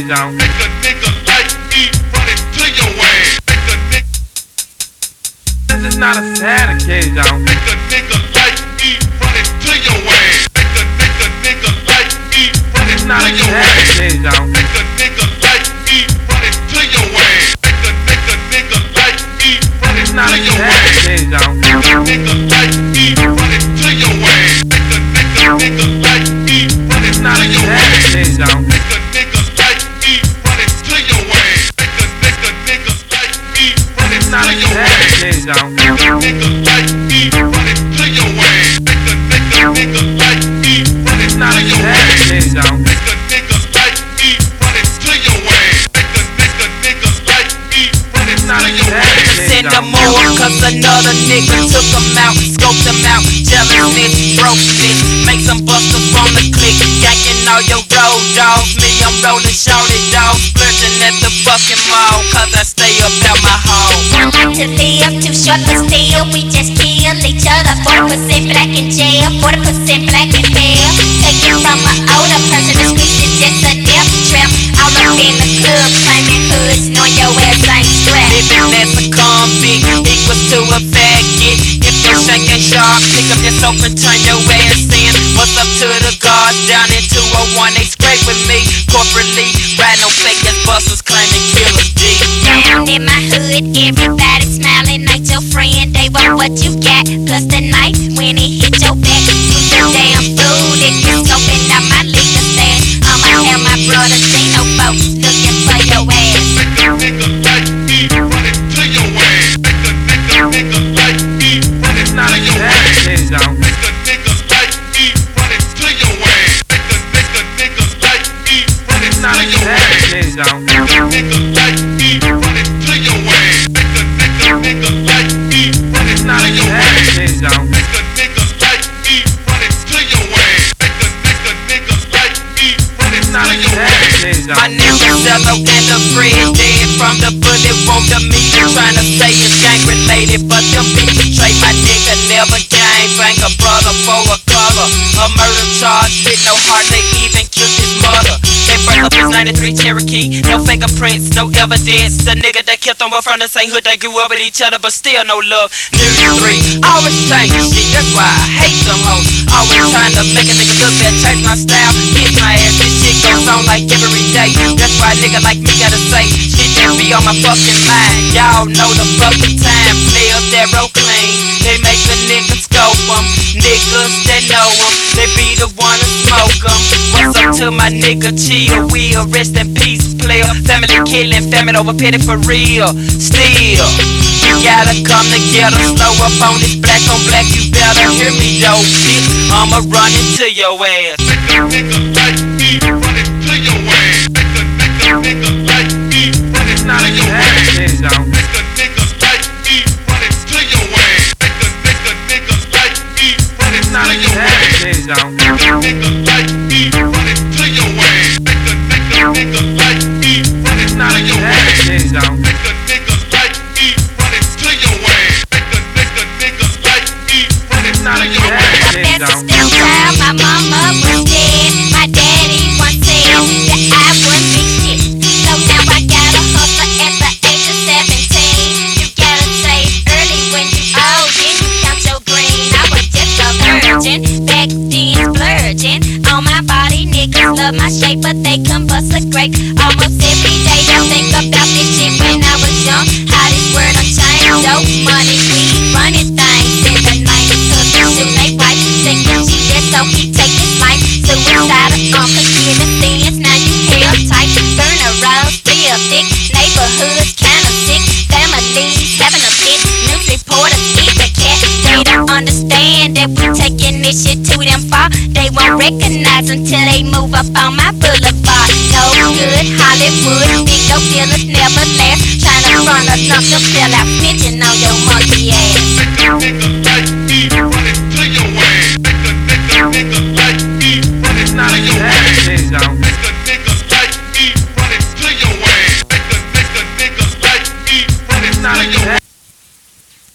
change on. Make a nigga like me run into your ass. Make a nigga. This is not a sad occasion. Make a nigga like me run into your ass. Make a nigga like me run into your ass. Make a nigga like me run into your ass. Make a nigga like me run into your ass. Make a nigga like me run into your ass. Make a nigga like me run into your ass. Make a nigga like me run into your ass. Make a nigga like me run into your ass. Make a nigga like me run into your ass. Make a nigga like me run into your ass. Make a nigga like me run into your ass. Make a nigga like me run into your ass. Send them more, cause another nigga took them out, scoped them out, jealousness, brokenness, make some busters from the clique, yanking all your road dogs, me I'm rolling shorty dogs, splurging at the fucking mall, cause I stay up out my hole. Don't like to live, too short to steal, we just kill each other, 40% black in jail, 40% black in hell, taking from an older person, the streets is just a death trap, all up in the club, claiming hoods, know your ass ain't strapped. Living as a convict equals to a faggot. If your shank ain't sharp, pick up your soap and turn your ass in. What's up to the guards down in 201? They scrape with me corporately, riding on fake ass buses claiming killers G. Down in my hood, everybody smiling like your friend. They want what you got, plus the night when it hit your back. You the damn fool if you scoping out my legal stash. I'ma have my brother Dino folks looking for your ass. Make a nigga like me run into your ass. Make a nigga like me run into your ass. Make a nigga like me run into your ass. Make a nigga like me run into your ass. Make a nigga like me run into your ass. Make a nigga like me run into your ass. Make a nigga like me run into your ass. Make a nigga like me run into your ass. My nigga Cello and the bread dead from the bullet wound the meat. Trying to say it's gang related, but them bitches betray my nigga. Never gang bang a brother for a color. A murder charge with no heart, they even killed his mother. They burnt up his 93 Cherokee, no fingerprints, no evidence. The nigga that killed them were from the same hood, they grew up with each other, but still no love. News 3, always changing shit, that's why I hate them hoes. Always trying to make a nigga look bad, change my style, kiss my ass. This shit goes on like every day. That's why a nigga like me gotta say shit that be on my fucking mind. Y'all know the fucking time, players that roll clean. They make the niggas scope them, niggas that know them, they be the one to smoke them. What's up to my nigga Chill, Will, rest in peace player. Family killing, famine over petty for real. Still, we gotta come together, slow up on this black on black. You better hear me though, bitch, I'ma run into your ass. Make a nigga like me run into your ass. Make a nigga like me run into your ass. Make a nigga like me run into your ass. Make a nigga like me run into your ass. Make a nigga like me run into your ass. Make a nigga like me run into your ass. Make a nigga like me run into your ass. Make a nigga like me run into your ass. That's a still child, my mama was dead. My daddy once said that I wouldn't be shit. So now I gotta hustle at the age of 17. You gotta save early when you old, then you count your green. I was just a virgin, back then splurging on my body. Niggas love my shape, but they come bust a grape. Almost every day I think about this shit when I was young. How this world done changed, dope money, weed, running things in the 90s. Hustle, shoot they wife, taking shit, so he take his life. Suicide, unforgiving sins, now you hell tight. Burn a rose, real thick, neighborhoods kinda sick. Families having a fit, news reporters eat the cat. They don't understand that we taking this shit to them far. They won't recognize until they move up on my boulevard. No good Hollywood, big dope dealers never last. Tryna run a lump, they'll sell out snitching on your monkey ass. Make a nigga like me run into your ass. Make a nigga like me run into your ass. Make a nigga like me run into your ass. Make a nigga like me run into your ass.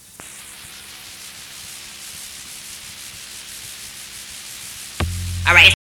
Alright.